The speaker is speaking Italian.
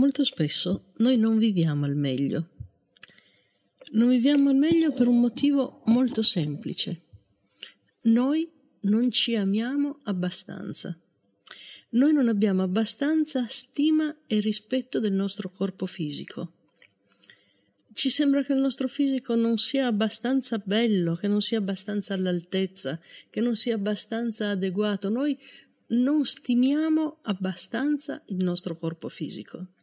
Molto spesso noi non viviamo al meglio. Non viviamo al meglio per un motivo molto semplice. Noi non ci amiamo abbastanza. Noi non abbiamo abbastanza stima e rispetto del nostro corpo fisico. Ci sembra che il nostro fisico non sia abbastanza bello, che non sia abbastanza all'altezza, che non sia abbastanza adeguato. Noi non stimiamo abbastanza il nostro corpo fisico.